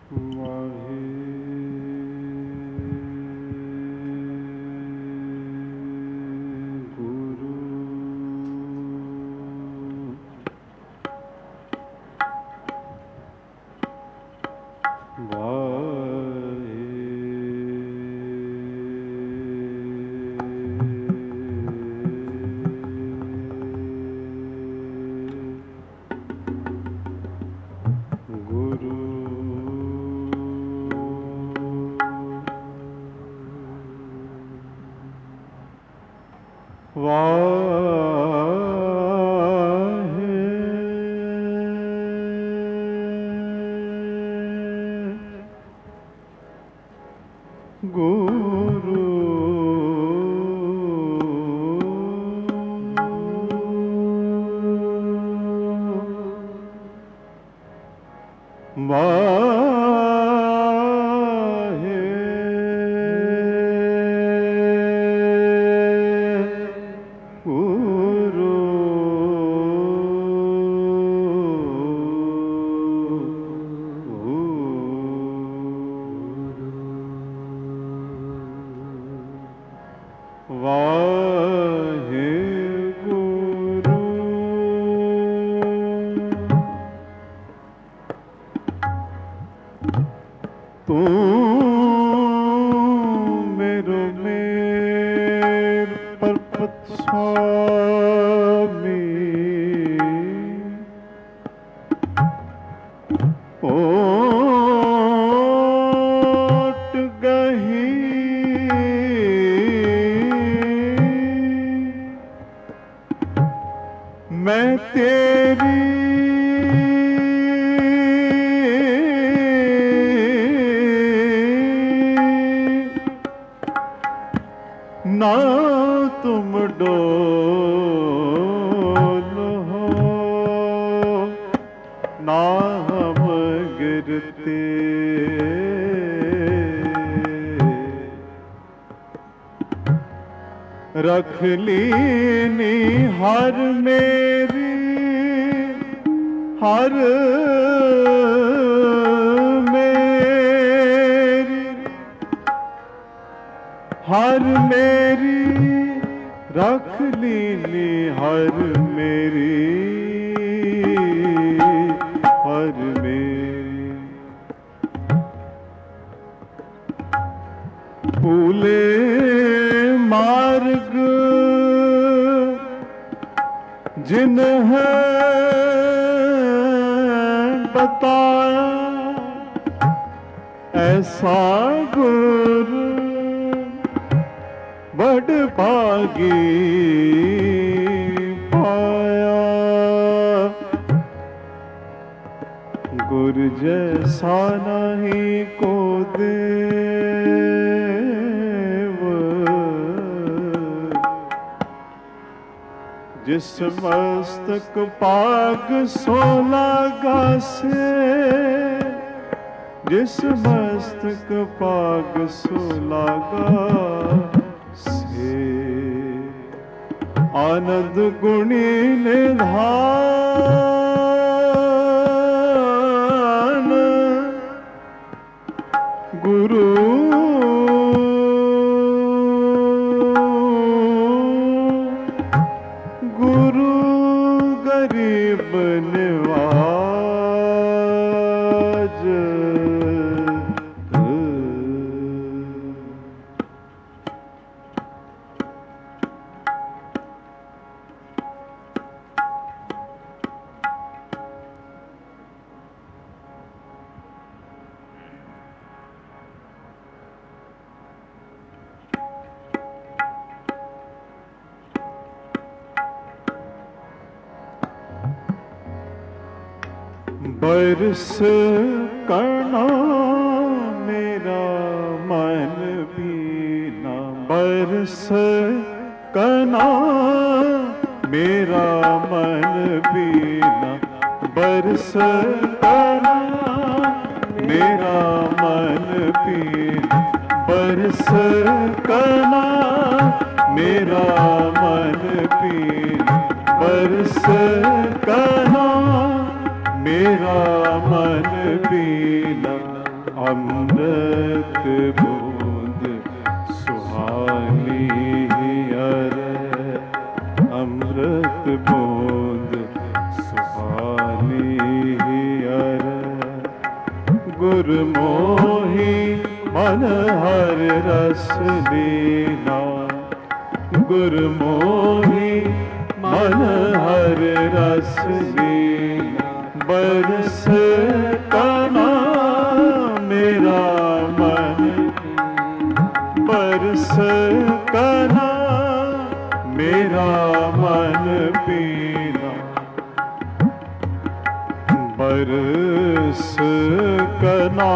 रख लीनी हर मेरी हर मेरी हर मेरी रख लीनी हर मेरी हर मेरी फूले मार्ग जिन्हें बताया ऐसा गुरु बड़ भागी पाया। गुरु जैसा नहीं को दे जिस मस्तक पाग सोलागा से जिस मस्तक पाग सोलागा से आनंद गुणी निधान गुरु गरीब निवाज बरस करना मेरा मन बीना बरस करना मेरा मन बीना बरस करना मेरा मन बीना बरस करना मेरा मन बीना बरस करना मेरा मन पीला अमृत बूंद सुहानी अरे अमृत बूंद सुहानी अरे गुरमोही मन हर रस लीला गुरमोही मन हर रस लीला बरस कना मेरा मन बरस कना मेरा मन पीना बरस कना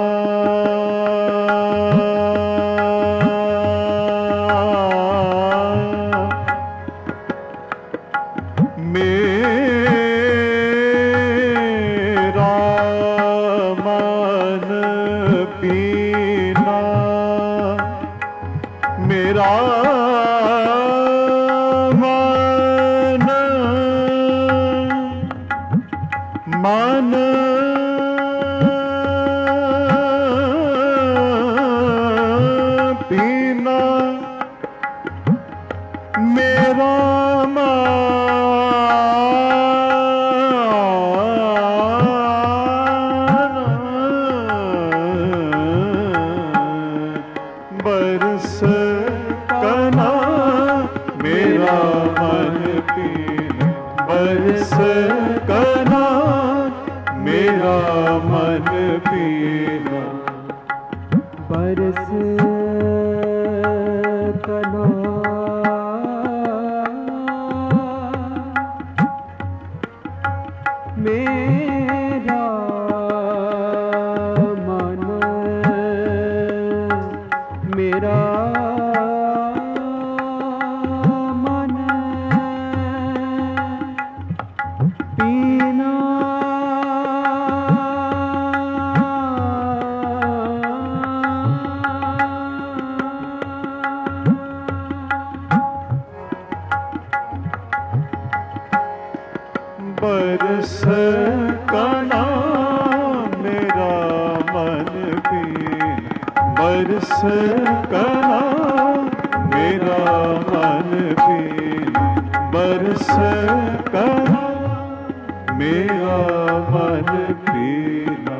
बरस कना मेरा मन पीना बरस कना मेरा मन पीना बरस कना मेरा मन पीना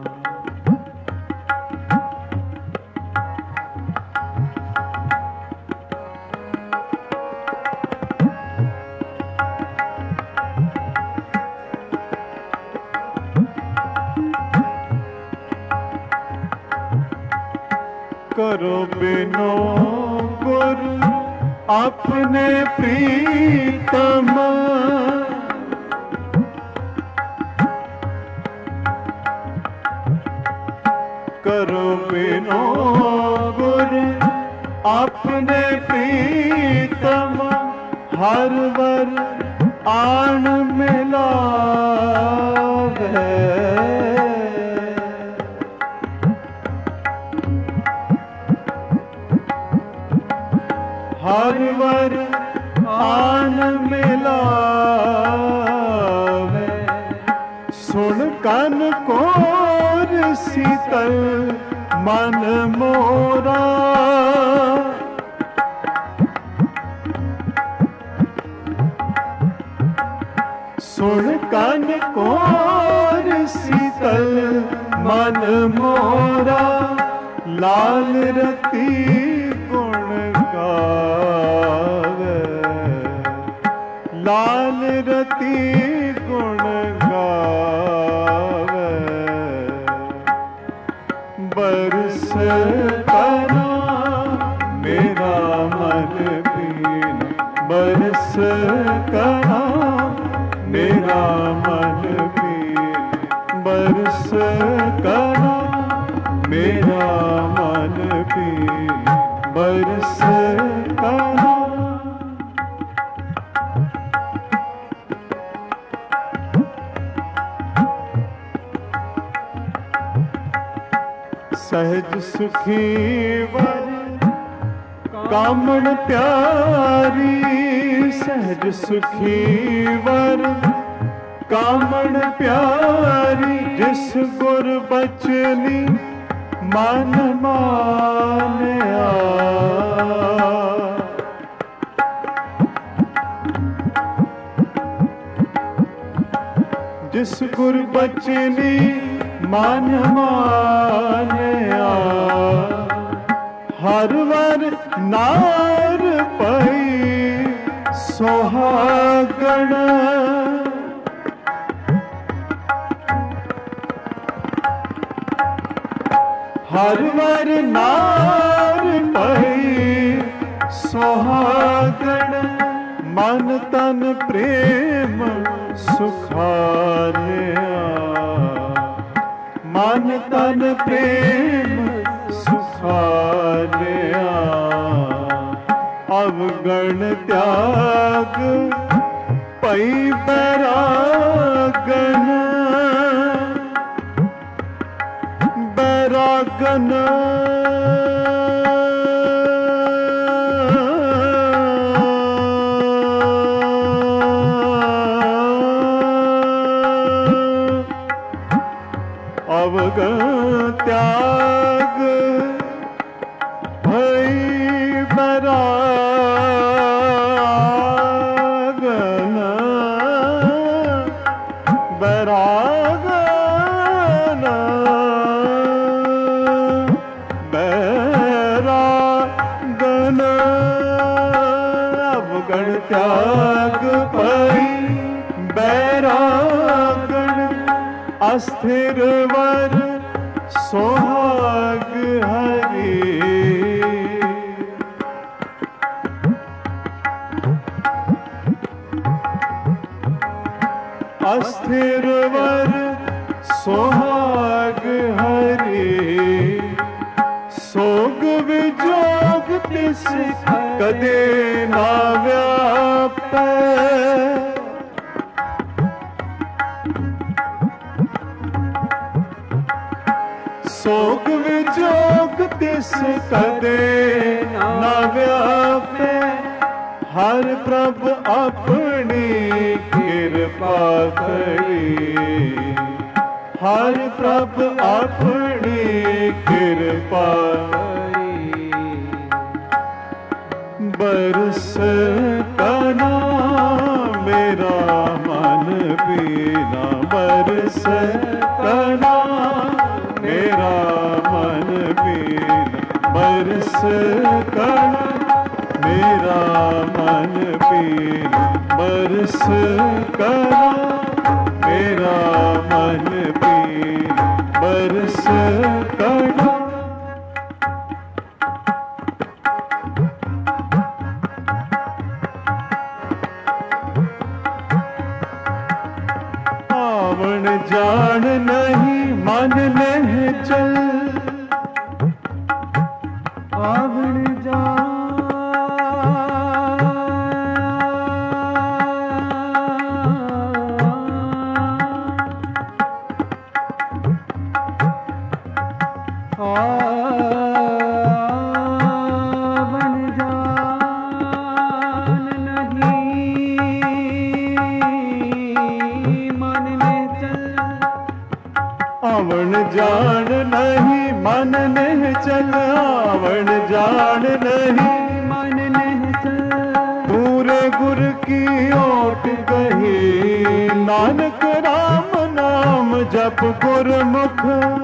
करो बिनो गुर अपने प्रीतम करो बिनो गुर अपने प्रीतम हर वर आन मिलावे हर वर आन मिलावे सुन कन कोर शीतल मन मोरा सुन कन कोर शीतल मन मोरा लाल रती लाल रती गुण गावे बरस कना मेरा मन पीना बरस कना मेरा मन पीना बरस कना मेरा मन पीना बरस कना सहज सुखी वर कामण प्यारी सहज सुखी वर कामण प्यारी जिस गुर बचनी मन मानया। जिस गुर बचनी मन मानया, हर वर नार पई सुहागण। हर वर नार पई सुहागण, मन तन प्रेम सुखारया। मन तन प्रेम सुखारया। अवगण त्याग पई बैरागन। बैरागन अवगण त्याग भई बैरागन। बैरागन बैरागन अवगण त्याग भई बैरागन। अस्थिर वर सोहाग हरि। अस्थिर वर सोहाग हरि। सोग विजोग तिस कदे ना व्यापै। सोग विजोग तिस कदे न व्यापे। हर प्रभ अपनी कृपा करी। हर प्रभ अपनी कृपा करी। बरस कना मेरा मन पीना। बरस कना मेरा मन पीना। बरस कना मेरा मन पीना। बरस कना मेरा मन पीना। बरस कना। आवण जान नहीं मन नहीं चल। आवण जान आवण जान नहीं मन नहीं चल। आवण जान नहीं मन नहीं चल। पूरे गुर की ओट कही। नानक राम नाम जप गुरमुख।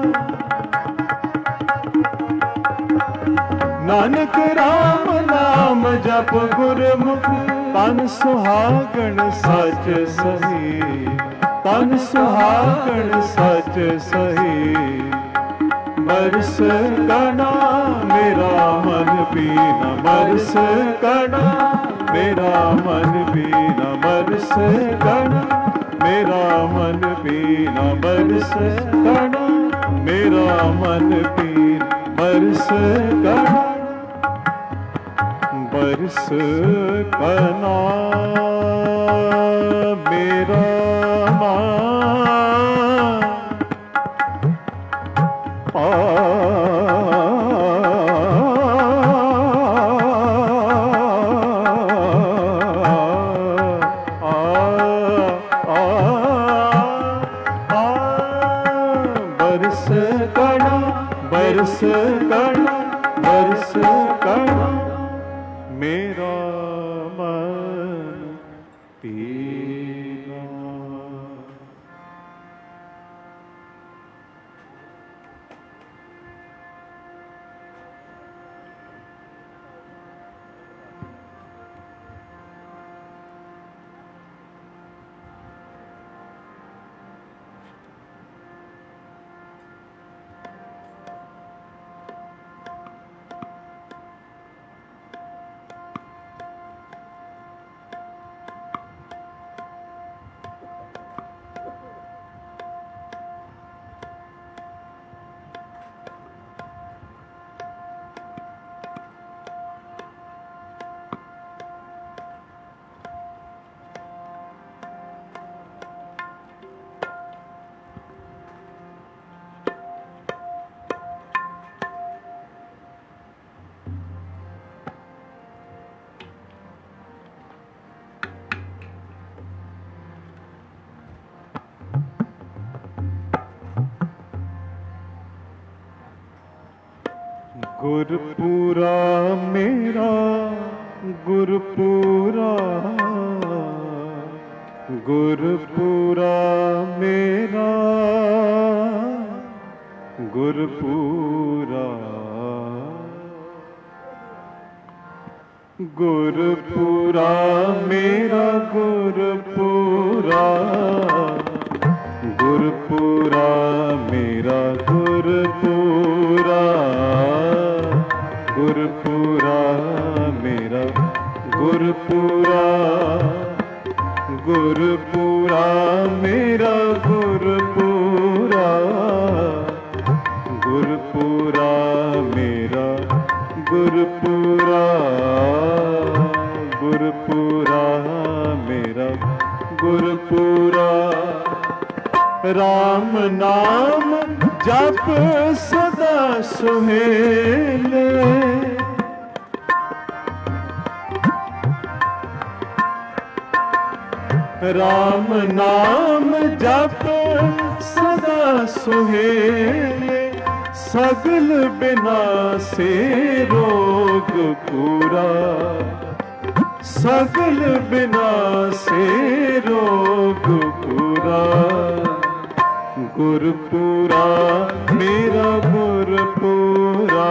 नानक राम नाम जप गुरमुख। तन सुहागण सच सही। तन सुहागण सच सही। बरस कना मेरा मन पीना। बरस कना मेरा मन पीना। बरस कना मेरा मन पीना। बरस कना मेरा मन पीना। बरस कना बरस कना मेरा बरस कणा बरस कणा मेरा मन पीना। गुरपुरा मेरा गुरपुरा गुरपुरा मेरा गुरपुरा गुरपुरा मेरा गुरपुरा गुरपुरा मेरा गुरपुरा गुरपुरा मेरा गुरपुरा गुरपुरा मेरा गुरपुरा गुरपुरा मेरा गुरपुरा गुरपुरा मेरा गुरपुरा। राम नाम जप सदा सुहेले राम नाम जप सदा सुहेले सगल बिनासे रोग पूरा सगल बिनासे रोग पूरा। गुरपुरा मेरा गुरपुरा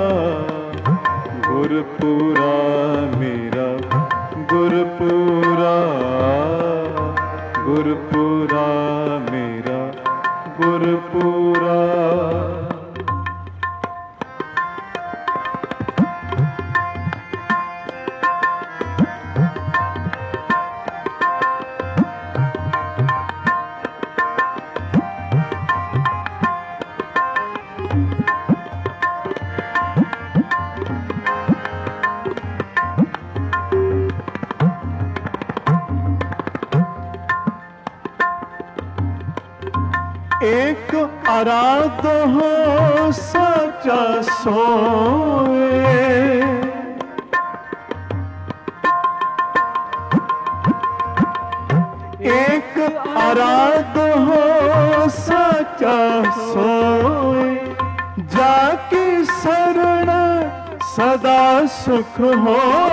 गुरपुरा मेरा गुरपुरा गुरपुरा मेरा गुरपुरा। एक आराध हो सचा सोए एक आराध हो सचा सोए जाकी शरण सदा सुख हो।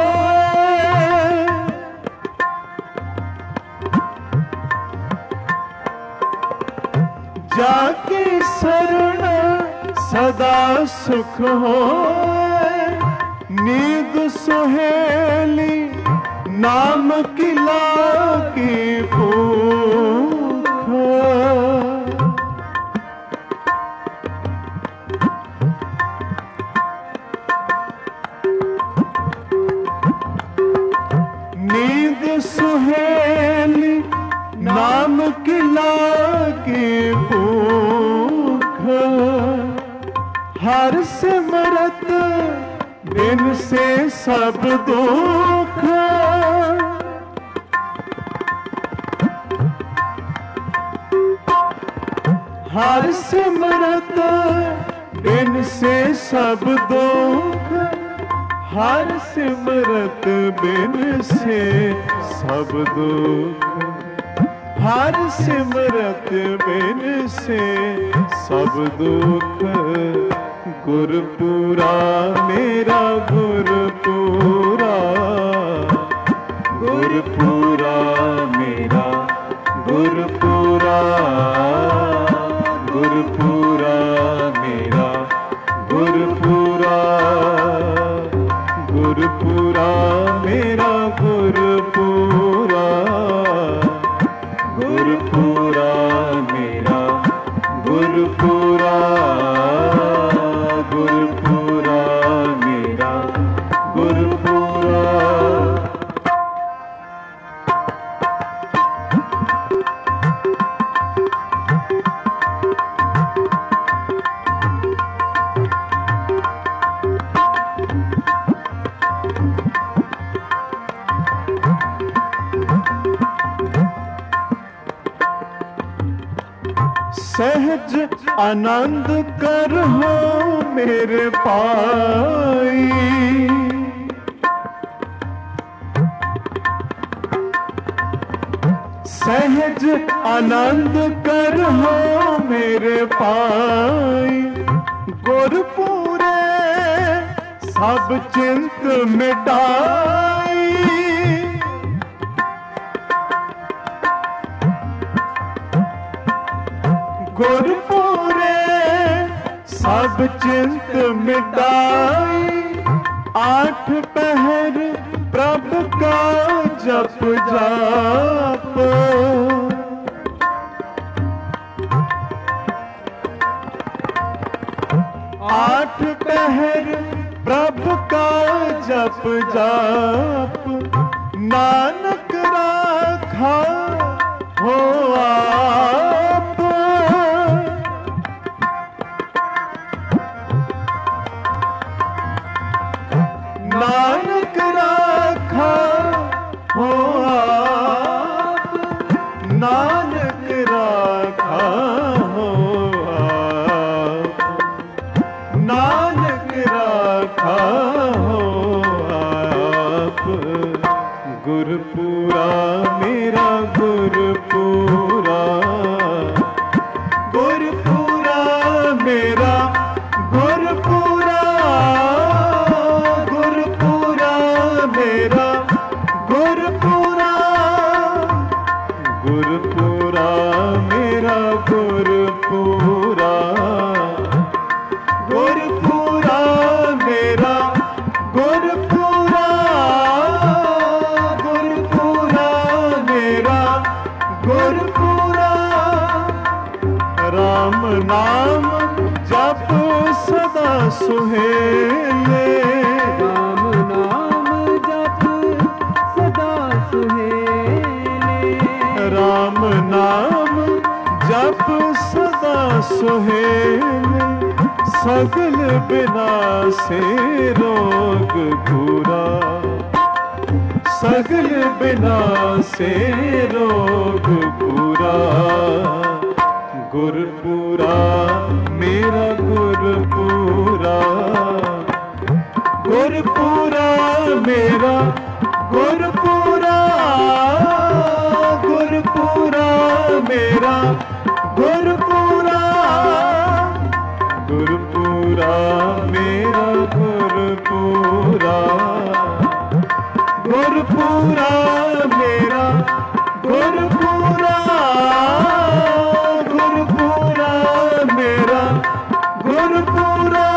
जाके शरण सदा सुख हो नींद सुहेली नाम की लागी भूख। नींद सुहेली नाम की लागी भूख हर सिमरत बिन से सब दुख। हर सिमरत बिन से सब दुख हर सिमरत बिन से सब दुख। हर सिमरत बिन से सब दुख गुरपुरा मेरा गुरपुरा, गुरपुरा मेरा गुरपुरा, गुरपुरा मेरा गुरपुरा, गुरपुरा मेरा गुरपुरा, गुरपुरा मेरा गुरपुरा, गुरपुरा मेरा गुरपुरा। सहज आनंद कर हो मेरे पाई, सहज आनंद कर हो मेरे पाई, गुरपुरे सब चिंत मिटाई, गुरपुरे सब चिंत मिटाई, आठ पहर प्रभु का जप जाप, आठ पहर प्रभु का जप जाप, नानक राखा हो आप, नानक राखा हो आप, नानक राखा हो आप, नानक राखा हो आप, गुरपुरा मेरा गुरपुरा, गुरपुरा मेरा गुरपुरा, गुरपुरा मेरा गुरपुरा, गुरपुरा मेरा गुरपुरा, गुरपुरा मेरा गुरपुरा, गुरपुरा मेरा गुरपुरा। राम नाम जप सदा सुहेले, राम नाम जप सदा सुहेले, राम नाम जप सदा सुहेले, सगल बिनासे रोग पूरा, सगल बिनासे रोग पूरा, गुरपुरा मेरा गुरपुरा, गुरपुरा मेरा गुरपुरा, गुरपुरा मेरा गुरपुरा, गुरपुरा मेरा गुरपुरा, गुरपुरा मेरा गुरपुरा, गुरपुरा मेरा गुरपुरा,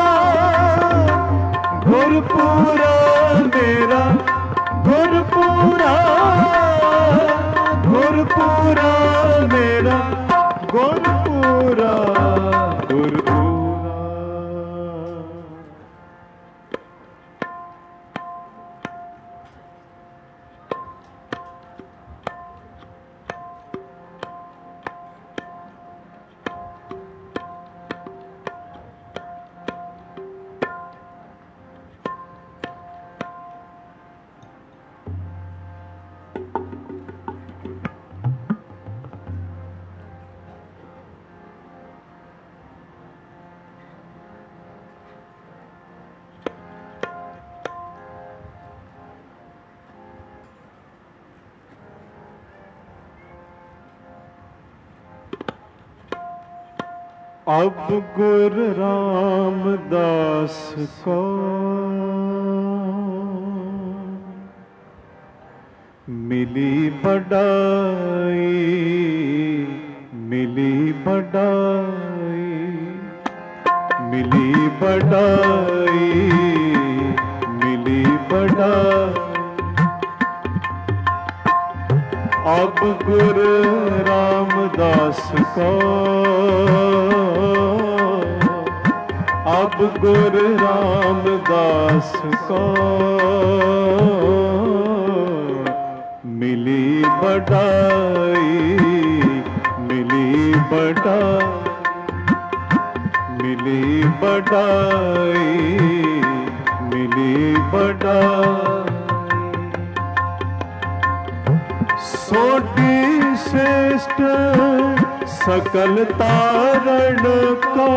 गुरपुरा मेरा गुरपुरा, गुरपुरा मेरा गुरपुरा, गुरपुरा। अब गुरु रामदास को मिली बड़ाई, मिली बड़ाई, मिली बड़ाई, मिली बड़ाई। अब गुरु रामदास को, अब गुरु रामदास को मिली बड़ाई, मिली बड़ाई, मिली बड़ाई, मिली बड़ाई। सोटी श्रेष्ठ सकल तारण को,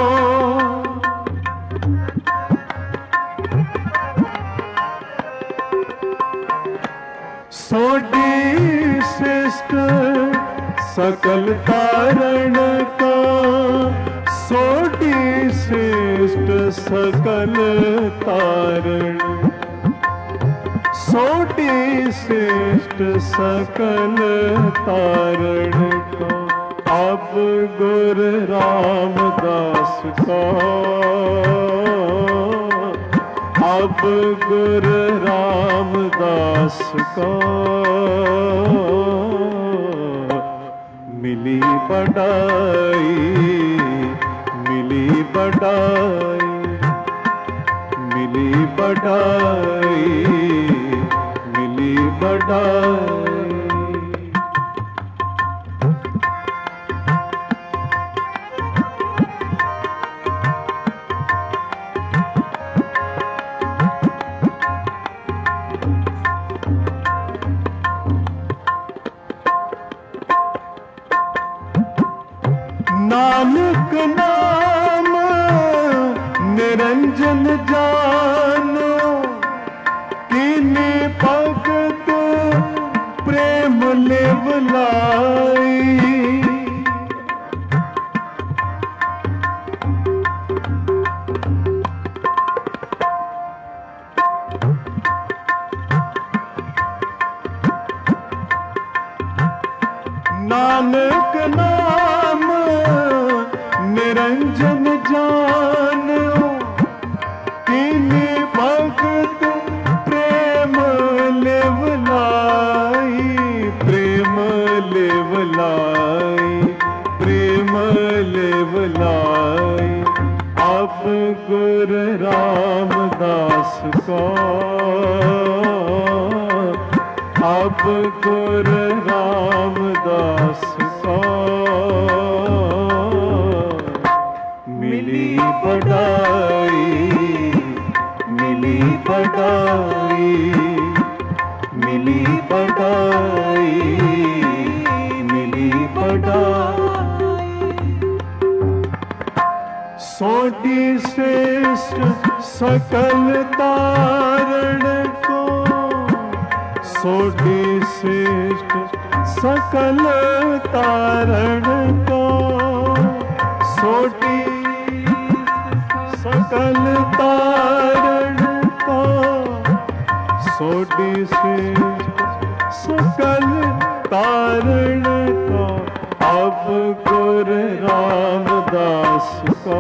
सोटी श्रेष्ठ सकल तारण का, सोटी श्रेष्ठ सकल तारण, सोटी श्रेष्ठ सकल तारण को। अब गुरु रामदास को, अब गुरु रामदास को मिली बड़ाई, मिली बड़ाई, मिली बड़ाई, मिली बड़ाई। नानक नाम निरंजन जानो, कीनी भगत प्रेम लेवलाई। नानक नाम निरंजन जानो, कीनी भगत प्रेम लेवलाई, प्रेम लेवलाई, प्रेम लेवलाई। अब गुरु रामदास को, अब गुरु रामदास को मिली बड़ाई, मिली बड़ाई, मिली बड़ाई, मिली बड़ाई। सोटी श्रेष्ठ सकल तारण को, सोटी श्रेष्ठ सकल तारण को, सोटी सकल तारण को, सोटी श्रेष्ठ सकल तारण को। अब गुरु रामदास को,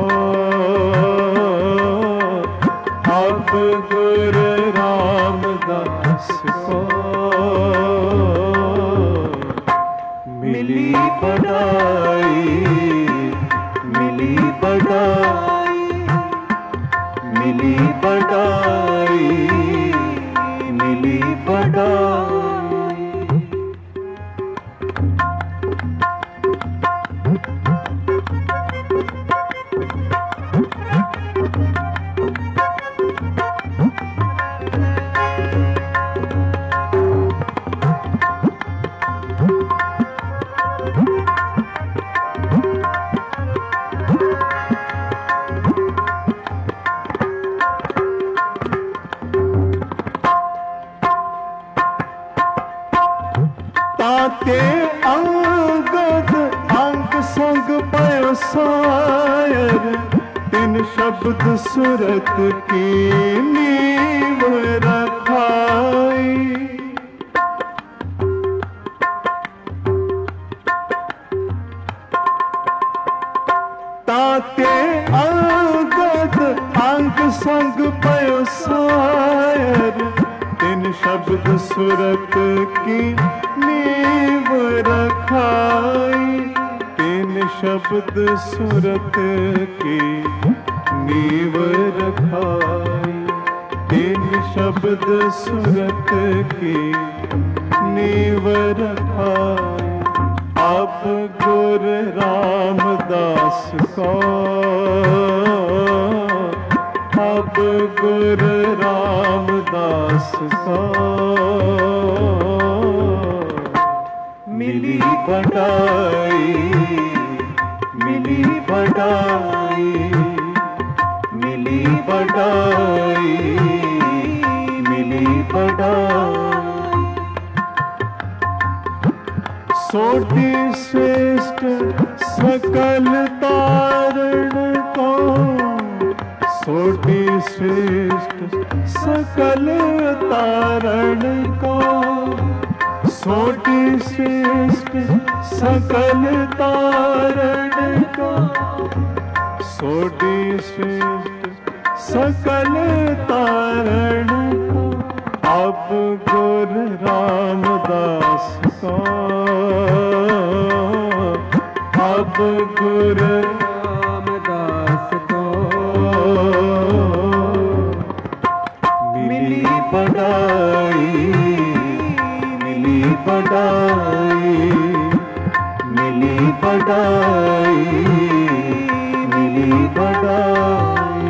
अब गुरु रामदास को मिली बड़ाई, मिली बड़ाई, मिली बड़ाई, मिली बड़ाई। तीन शब्द सूरत की नींव रखाई। ताते अंगद अंग संग पयो सायर, तीन शब्द सूरत की नींव रखाई। तीन शब्द सूरत की नींव रखाई। तीन शब्द सूरत की नींव रखाई। अब गुरु रामदास को, अब गुरु रामदास को मिली बड़ाई, मिली बड़ाई, मिली बड़ाई, मिली बड़ाई। सोटी श्रेष्ठ सकल तारण को, सोटी श्रेष्ठ सकल तारण को, सोटी श्रेष्ठ सकल तारण को, सोटी श्रेष्ठ सकल तारण को। अब गुरु रामदास को, अब गुरु रामदास को मिली बड़ाई, मिली बड़ाई, मिली बड़ाई, मिली बड़ाई।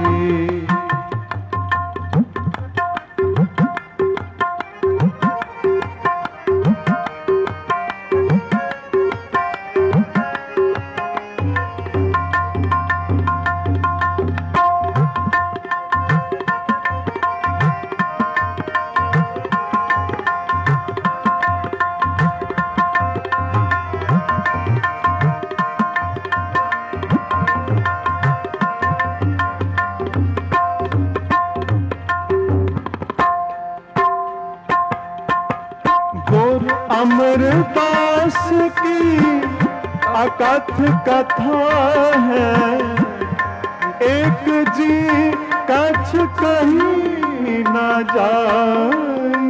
अमरदास की अकथ कथा है, एक जी कछ कहीं न जाई।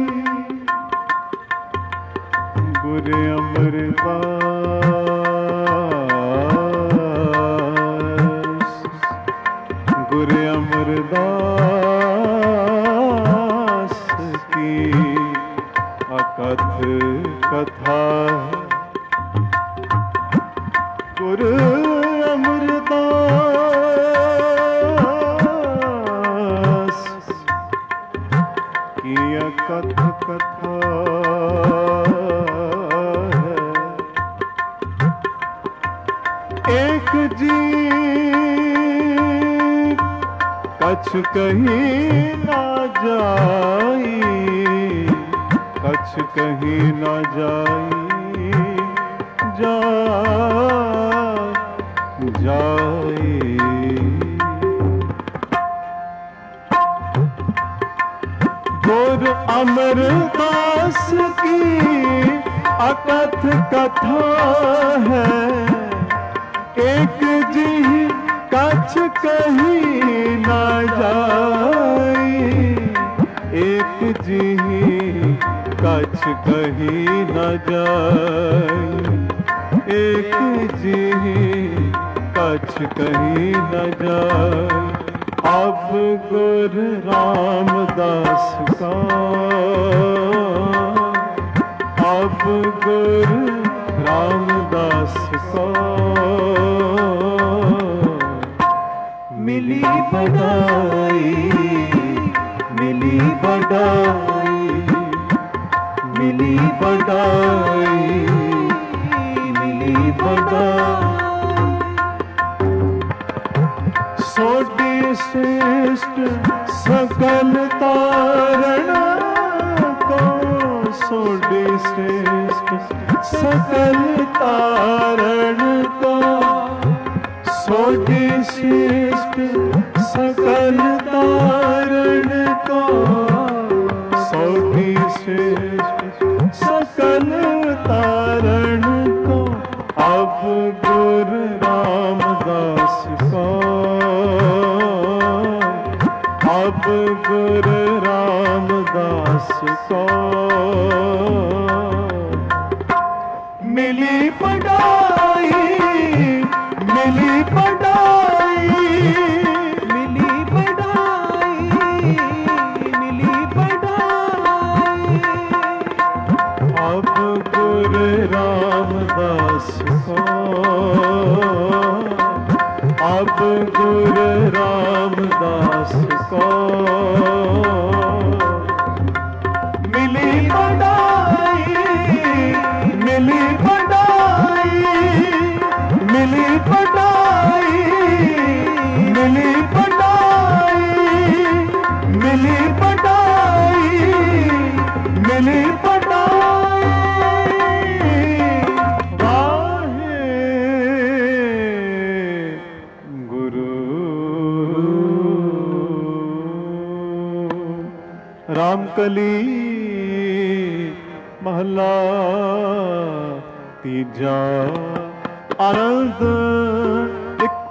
गुरु अमरदास, गुरु अमरदास की अकथ कथा। गुरु अमरदास की अकथ कथा है। एक जी कछ कहीं ना जाई, कछ कहीं न जाई, जाई। गुरु अमरदास की अकथ कथा है, एक जी कछ कहीं न जाई। एक जी कछ कहीं न जाई, एक जी कछ कहीं न जाई। अब गुरु रामदास का, अब गुरु रामदास का मिली बड़ाई, मिली बड़ाई, मिली बड़ाई, मिली बड़ाई। सोटी श्रेष्ठ सकल तारण को, सोटी श्रेष्ठ सकल तारण को, सोढ़ी श्रेष्ठ सकल तारण को, सोढ़ी श्रेष्ठ सकल तारण को, अब गुरु रामदास को, अब गुरु रामदास को मिली पढ़ाई, मिली पढ़ाई, मिली पढ़ाई, मिली पढ़ाई। अब गुरु रामदास को, अब गुरु रामदास को मिली पढ़ाई, मिली पढ़ाई, मिली पढ़ाई, मिली पढ़ाई, मिली पढ़ाई, मिली पढ़ाई। वाहे गुरु रामकली महला तीजा। आनंद एक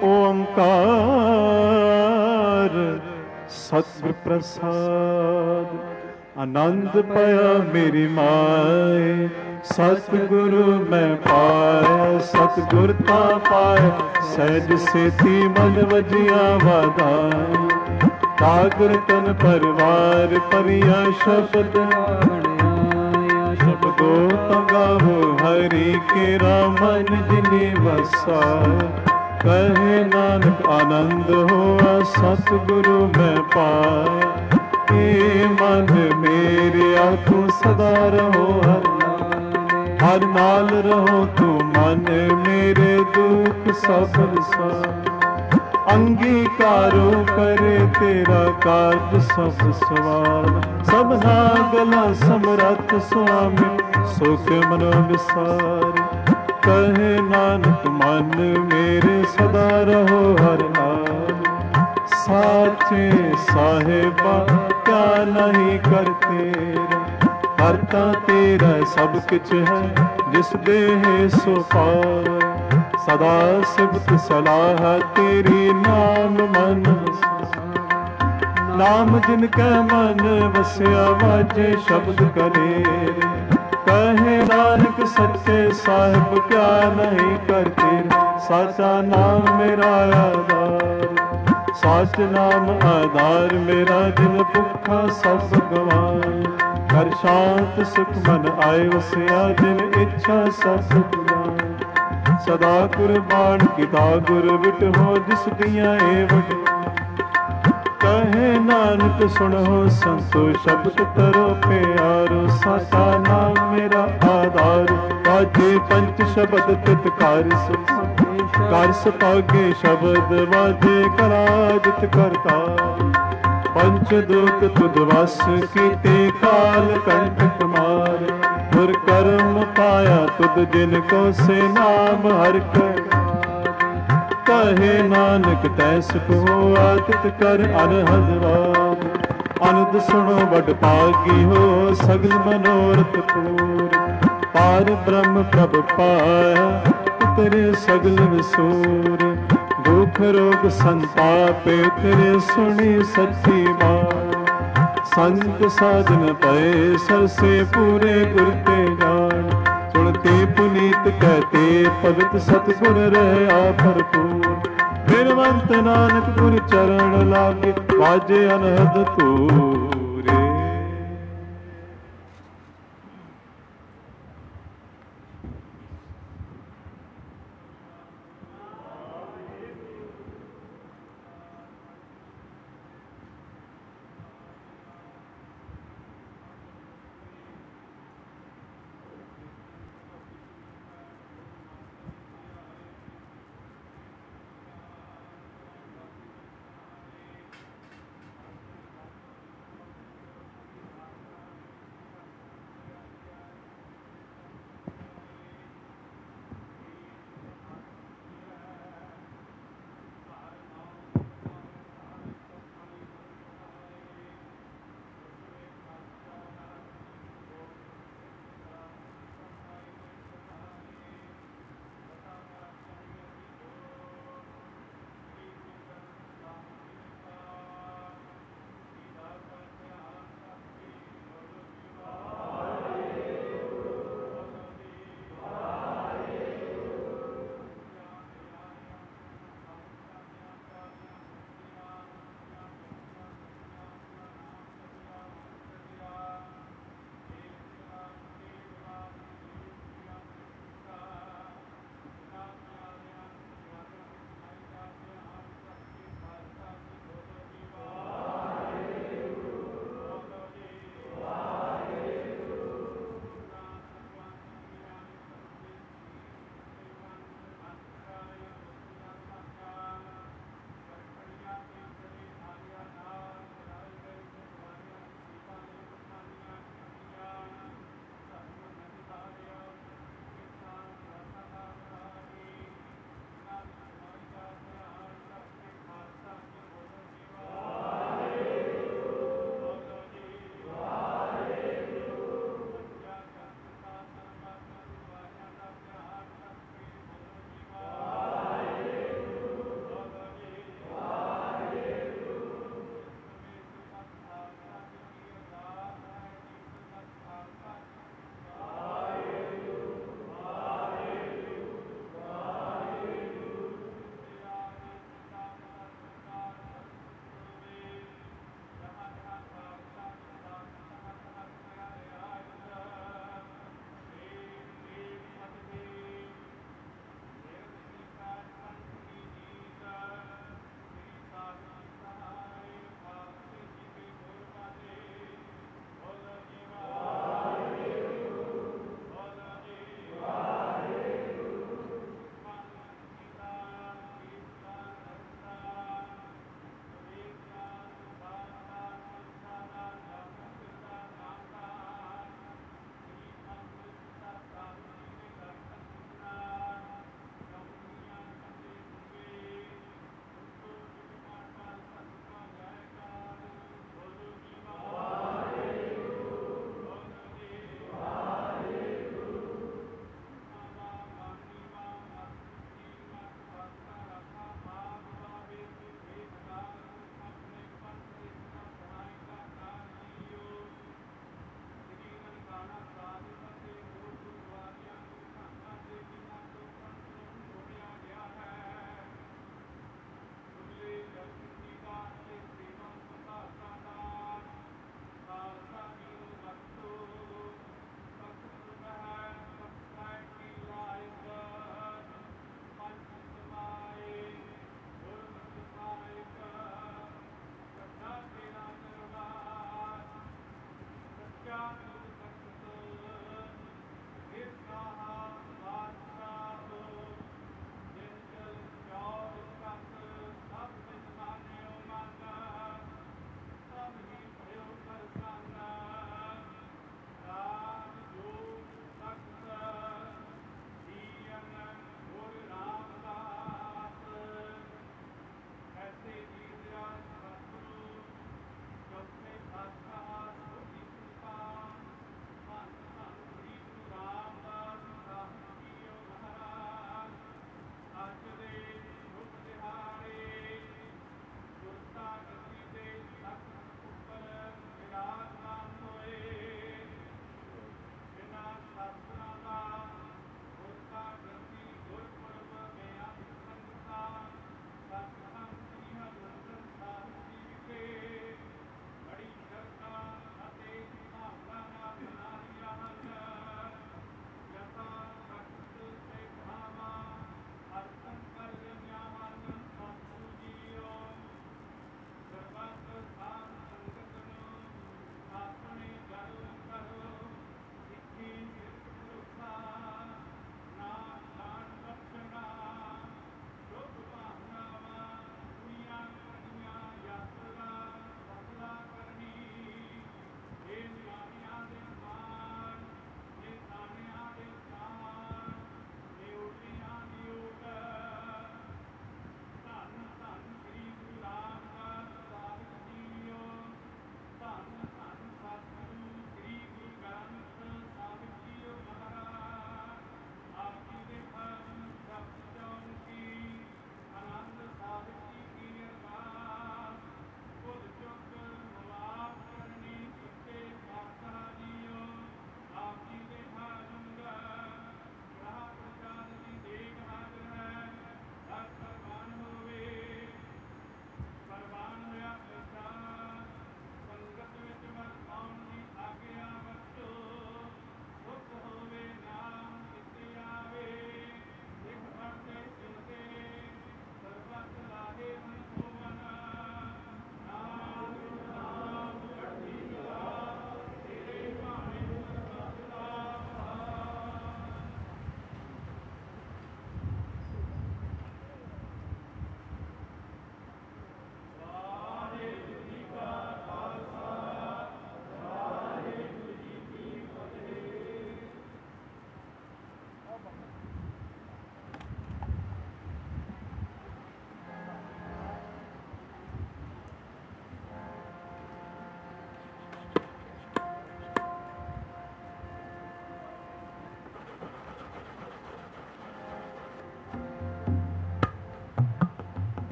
ओंकार सतगुर प्रसाद। आनंद पाया मेरी माए, सतगुरु मैं पाया, सतगुर ता पाया, सहज सेती मन वजिया वाधाई। सागर तन परिवार परिया शब्द शब्दो तगावो हरि के रामन जिने वसा। कहे नानक आनंद हुआ सतगुरु मैं पाया। हे मन मेरे तू सदा रहो हर नाल रहो तू मन मेरे दुख सब सा। अंगीकारो करे तेरा काज सब सवार। सबना गला समरथ स्वामी सुख मनो विसार। कहे नानक मन मेरे सदा रहो हर नाल। साचे साहेबा क्या नहीं कर तेरा। करता तेरा सब कुछ है जिस देह सो पाए। सदा सिबत सलाह तेरी नाम मन नाम जिनका मन वस्या वाजे शब्द कलेरे। कहे नानक सच्चे साहिब क्या नहीं करते। साचा नाम मेरा आधार, साच नाम आधार मेरा जिन भुखा सब गवाए। कर शांत सुख मन आए वस्या जिन इच्छा सब पुजाए। सदा कुर्बान किता गुर विट हो जिस दिया एवट। कहे नानक सुनो संतो शब्द तरो प्यारो। साचा नाम मेरा आधार, वाजे पंच शब्द तित कार सपागे शब्द वाजे कराजित करता। पंच दूत तुद वस कीते काल कंटक मार। गुर कर्म पाया तुद जिनको से नाम हर कर। कहे नानक तैस को आदित कर अनहद वार। अनद सुनो बड़ पागी हो सगल मनोरथ पूर। पार ब्रह्म प्रभ पाया तेरे सगल विसूर। दुख रोग संताप तेरे सुनी सच्ची बात। संत साधन पए सरसे पूरे गुर ते जान। सुनते पुनीत कहते पवित्र सतगुर रहे भरपूर। बिनवंत नानक गुर चरण लागे बाजे अनहद तूरे।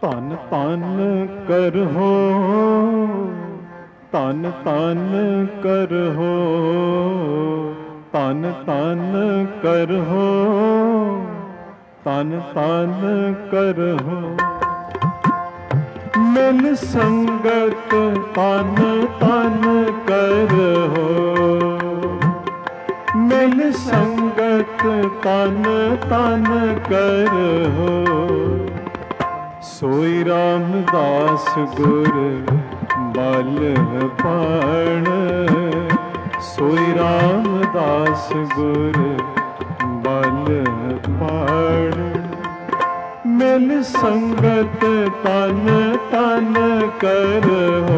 ਧਨ ਧਨ ਕਰਹੁ, ਧਨ ਧਨ ਕਰਹੁ, ਧਨ ਧਨ ਕਰਹੁ, ਧਨ ਧਨ ਕਰਹੁ। ਮਿਲ ਸੰਗਤ ਧਨ ਧਨ ਕਰਹੁ, ਮਿਲ ਸੰਗਤ ਧਨ ਧਨ ਕਰਹੁ। ਸੋਈ ਰਾਮਦਾਸ ਗੁਰ ਬਲ ਪਾਣ, ਸੋਈ ਰਾਮਦਾਸ ਗੁਰ ਬਲ ਪਾਣ। ਮਿਲ ਸੰਗਤ ਤਨ ਤਨ ਕਰਹੁ,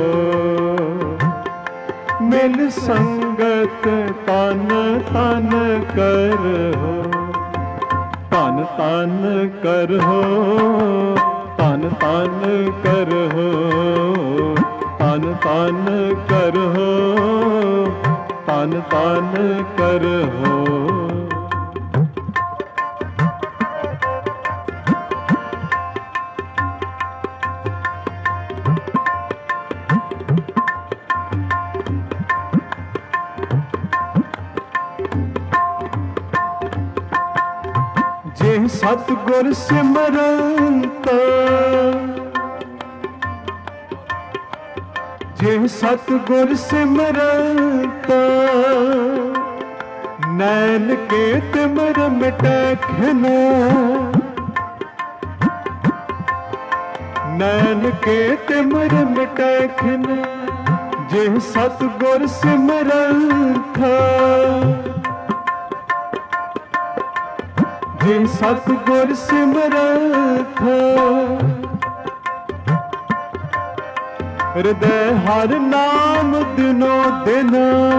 ਮਿਲ ਸੰਗਤ ਤਨ ਤਨ ਕਰਹੁ। ਧਨ ਧਨ ਕਰਹੁ, ਧਨ ਧਨ ਕਰਹੁ, ਧਨ ਧਨ ਕਰਹੁ, ਧਨ ਧਨ ਕਰਹੁ। ਜੇ ਸਤਿਗੁਰ ਸਿਮਰੰਤ, ਜੇ ਸਤਿਗੁਰ ਸਿਮਰੰਤ। ਨੈਣ ਕੇ ਤਿਮਰ ਮਿਟੈ ਖਿਨ, ਨੈਣ ਕੇ ਤਿਮਰ ਮਿਟੈ ਖਿਨ। ਜੇ ਸਤਿਗੁਰ ਸਿਮਰੰਤ, ਜੇ ਸਤਿਗੁਰ ਸਿਮਰੰਤ। ਹਿਰਦੈ ਹਰਿ ਨਾਮ ਦਿਨੋ ਦਿਨ,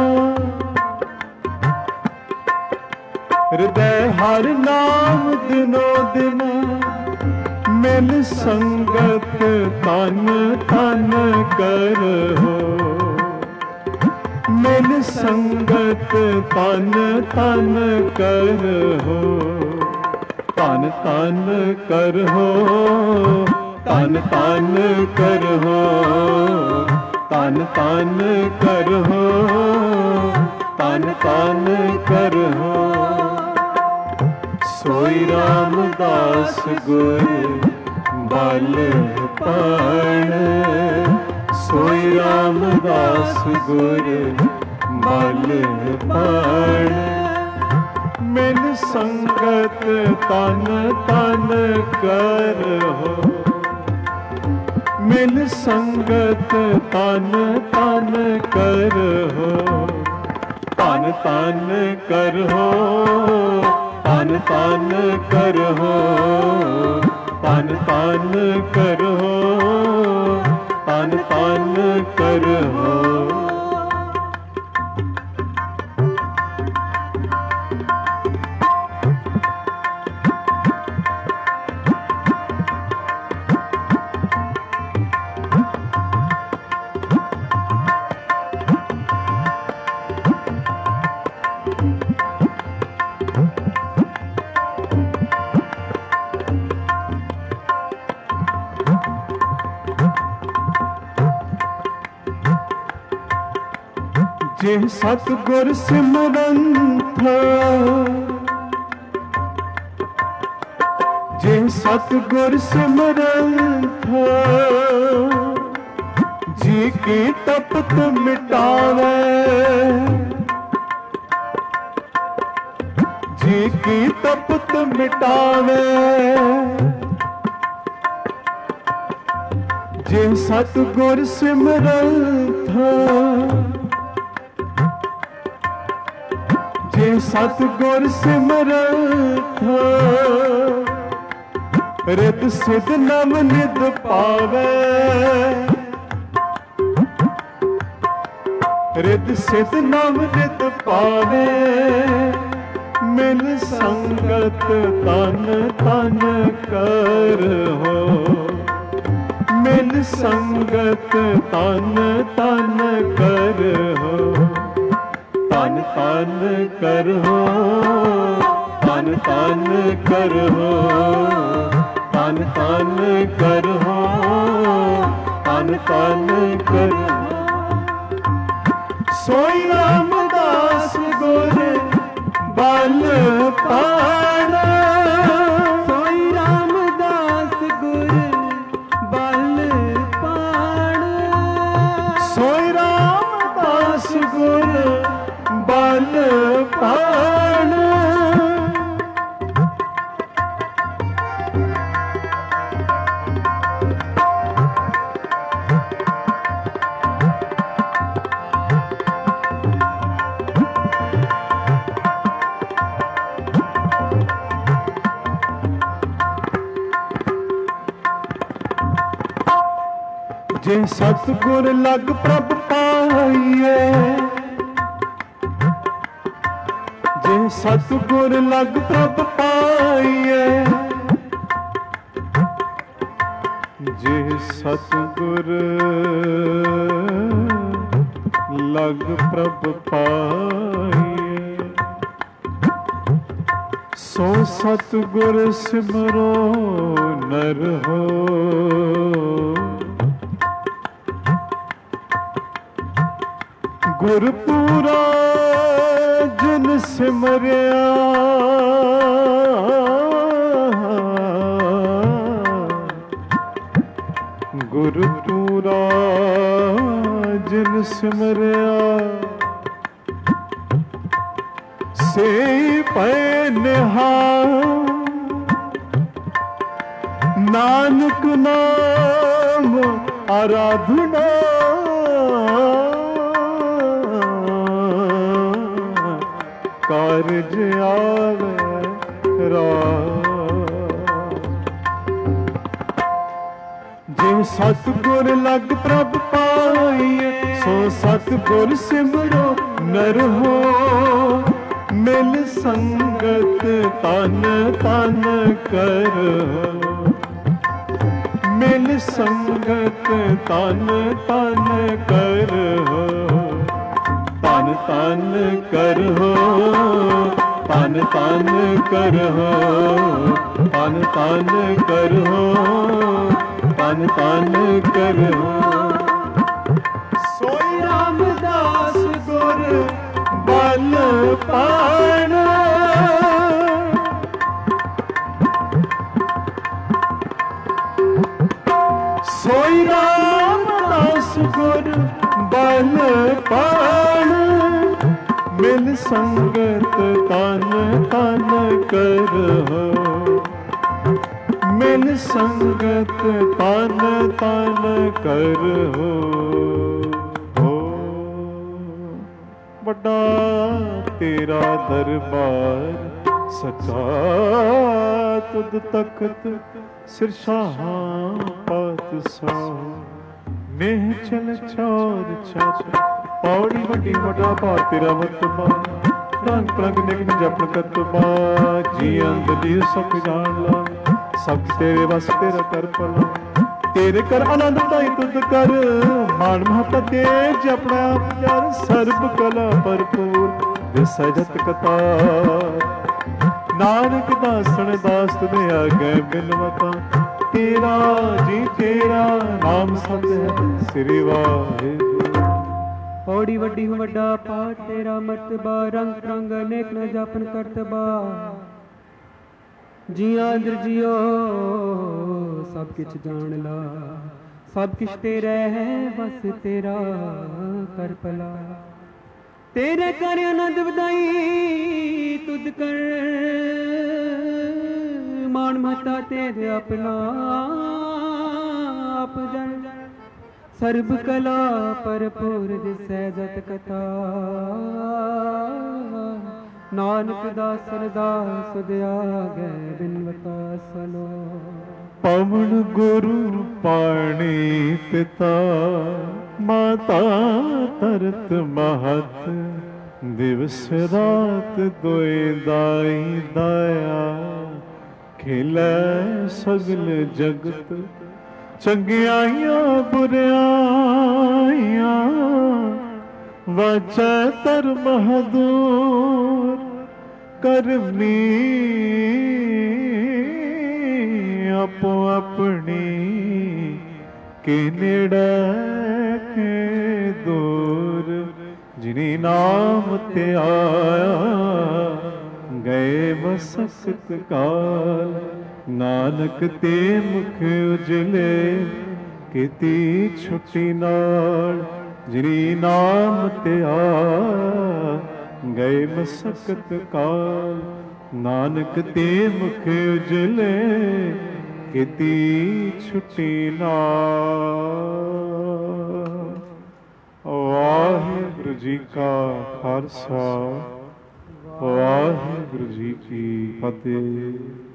ਹਿਰਦੈ ਹਰਿ ਨਾਮ ਦਿਨੋ ਦਿਨ। ਮਿਲ ਸੰਗਤ ਤਨ ਤਨ ਕਰਹੁ, ਮਿਲ ਸੰਗਤ ਤਨ ਤਨ ਕਰਹੁ। ਧਨ ਧਨ ਕਰਹੁ, ਧਨ ਧਨ ਕਰਹੁ, ਧਨ ਧਨ ਕਰਹੁ, ਧਨ ਧਨ ਕਰਹੁ। ਸੋਈ ਰਾਮਦਾਸ ਗੁਰ ਬਲ ਪਾਣ, ਸੋਈ ਰਾਮਦਾਸ ਗੁਰ ਬਲ ਪਾਣ। ਮਿਲ ਸੰਗਤ ਤਨ ਤਨ ਕਰਹੁ, ਮਿਲ ਸੰਗਤ ਤਨ ਤਨ ਕਰਹੁ। ਧਨ ਧਨ ਕਰਹੁ, ਧਨ ਧਨ ਕਰਹੁ, ਧਨ ਧਨ ਕਰਹੁ, ਧਨ ਧਨ ਕਰਹੁ। ਜੇ ਸਤਿਗੁਰ ਸਿਮਰੰਤ, ਜੇ ਸਤਿਗੁਰ ਸਿਮਰੰਤ। ਜੀ ਕੀ ਤਪਤ ਮਿਟਾਵੇ, ਜੀ ਕੀ ਤਪਤ ਮਿਟਾਵੇ। ਜੇ ਸਤਿਗੁਰ ਸਿਮਰੰਤ, ਜੇ ਸਤਿਗੁਰ ਸਿਮਰੰਤ। ਰਿਤ ਸਿਧ ਨਵ ਨਿਧ ਪਾਵੇ, ਰਿਤ ਸਿਧ ਨਵ ਨਿਧ ਪਾਵੇ। ਮਿਲ ਸੰਗਤ ਤਨ ਤਨ ਕਰਹੁ, ਮਿਲ ਸੰਗਤ ਤਨ ਤਨ ਕਰਹੁ। ਧਨ ਧਨ ਕਰਹੁ, ਧਨ ਧਨ ਕਰਹੁ, ਤਨ ਤਨ ਕਰੋ, ਤਨ ਤਨ ਕਰੋ। ਸੋਈ ਰਾਮਦਾਸ ਗੁਰ ਬਲ ਪਾਣਾ, ਸੋਈ ਰਾਮਦਾਸ ਗੁਰ ਬਲ ਪਾਣਾ, ਸੋਈ ਰਾਮਦਾਸ ਗੁਰ ਬਲ ਪਾਣਾ। ਜੇ ਸਤਿਗੁਰ ਲਗ ਪ੍ਰਭ ਪਾਈਏ, ਜੇ ਸਤਿਗੁਰ ਲਗ ਪ੍ਰਭ ਪਾਈਏ, ਜੇ ਸਤਿਗੁਰ ਲਗ ਪ੍ਰਭ ਪਾਈਏ, ਸੋ ਸਤਿਗੁਰ ਸਿਮਰੋ ਨਰ ਹੋ। ਗੁਰਪੂਰਾ ਜਿਨ ਸਿਮਰਿਆ, ਗੁਰਪੂਰਾ ਜਿਨ ਸਿਮਰਿਆ, ਸੇ ਪੈ ਨਿਹਾਲ। ਨਾਨਕ ਨਾਮ ਆਰਾਧਨਾ, ਕਾਰਜ ਆਵੇ ਰਾਮ। ਜੇ ਸਤਿਗੁਰ ਲਗ ਪ੍ਰਭ ਪਾਈਏ, ਸੋ ਸਤਿਗੁਰ ਸਿਮਰੋ ਨਰ ਹੋ। ਮਿਲ ਸੰਗਤ ਤਨ ਤਨ ਕਰੋ, ਮਿਲ ਸੰਗਤ ਤਨ ਤਨ ਕਰੋ, ਤਨ ਤਨ ਕਰੋ, ਤਨ ਤਨ ਕਰੋ, ਤਨ ਤਨ ਕਰੋ, ਤਨ ਤਨ ਕਰੋ। ਸੋਈ ਰਾਮਦਾਸ ਗੁਰ ਬਲ ਪਾਣਾ, ਸੋਈ ਰਾਮਦਾਸ ਗੁਰ ਬਲ ਪਾਣਾ। ਮਿਲ ਸੰਗਤ ਤਨ ਤਨ ਕਰੋ, ਮਿਲ ਸੰਗਤ ਤਨ ਤਨ ਕਰੋ। ਵੱਡਾ ਤੇਰਾ ਦਰਬਾਰ ਸਚਾ, ਤੁਧ ਤਖਤ ਸਿਰ ਸ਼ਾਹਾਂ ਪਾਤਸ਼ਾਹ। ਨੇਹ ਚਲ ਚੌਰ ਚਾਚਾ, ਪੌੜੀ ਵੱਡੀ ਵੱਡਾ ਭਾਰ ਤੇਰਾ ਵਰਤਬਾ। ਰੰਗ ਪ੍ਰੰਗ ਨਿਗਮ ਜਪਨ ਕਰਤਬਾ, ਜੀ ਅੰਦਲੀ ਸੁਖ ਜਾਣ ਲਾ। ਸਭ ਤੇਰੇ ਵਸ ਤੇਰਾ ਕਰ ਭਲਾ, ਤੇਰੇ ਕਰ ਆਨੰਦ ਤਾਈ ਤੁਧ ਕਰ। ਮਾਨ ਮਹੱਤਾ ਤੇ ਜਪਣਾ ਆਪ ਜਰ, ਸਰਬ ਕਲਾ ਭਰਪੂਰ ਦਿਸੈ ਜਤ ਕਤਾ। ਨਾਨਕ ਦਾਸਣ ਦਾਸ ਤੁਮੇ ਆਗੇ ਬਿਨਵਤਾ। ਤੇਰਾ ਜੀ ਤੇਰਾ ਨਾਮ ਸਤ ਹੈ, ਸ੍ਰੀ ਵਾਹਿਗੁਰੂ। ਪੌੜੀ ਵੱਡੀ ਵੱਡਾ ਪਾਠ ਤੇਰਾ ਮਰਤਬਾ। ਰੰਗ ਰੰਗ ਅਨੇਕ ਨ ਜਾਪਨ ਕਰਤਬਾ। ਜੀਆਂ ਅੰਦਰ ਜਿਓ ਸਭ ਕਿਛ ਜਾਣ ਲਾ। ਸਭ ਕਿਛ ਤੇਰਾ ਹੈ ਬਸ ਤੇਰਾ ਕਰ ਭਲਾ। ਤੇਰੇ ਕਰ ਆਨੰਦ ਵਧਾਈ ਤੁਧ ਕਰ। ਮਾਣ ਮਹੱਤਾ ਤੇਰੇ ਆਪਣਾ ਆਪ ਜਨ। ਸਰਬ ਕਲਾ ਭਰਪੂਰ ਦਿਸੈ ਜਤ ਕਥਾ। ਨਾਨਕ ਦਾਸਨ ਦਾਸ ਦਿਆਗੈ ਬਿਨਵਤਾ ਸਲੋ। ਪਵਨ ਗੁਰੂ ਪਾਣੀ ਪਿਤਾ ਮਾਤਾ ਧਰਤ ਮਹਤ। ਦਿਵਸ ਰਾਤ ਦੋਇ ਦਾਈ ਦਾਇਆ। ਖਿਲੈ ਸਗਲ ਜਗਤ ਚੰਗਿਆਈਆਂ ਬੁਰਿਆਈਆਂ। ਵਾਚੈ ਧਰਮ ਹਦੂਰ ਕਰਮੀ ਆਪੋ ਆਪਣੀ, ਕੇ ਨੇੜੇ ਕੇ ਦੂਰ। ਜਿਨੀ ਨਾਮ ਤੇ ਆਇਆ, ਗਏ ਬਸਕਤ ਕਾਲ। ਨਾਨਕ ਤੇ ਮੁਖ ਉਜਲੇ, ਕੀਤੀ ਛੁੱਟੀ ਨਾਲ। ਜਿਨੀ ਨਾਮ ਤੇ ਆਇਆ, ਗਏ ਮਸਕਤ ਕਾਲ। ਨਾਨਕ ਤੇ ਮੁਖ ਉਜਲੇ, ਕੀਤੀ ਛੁੱਟੀ ਨਾਲ। ਵਾਹਿਗੁਰੂ ਜੀ ਕਾ ਖਾਲਸਾ, ਵਾਹਿਗੁਰੂ ਜੀ ਕੀ ਫਤਿਹ।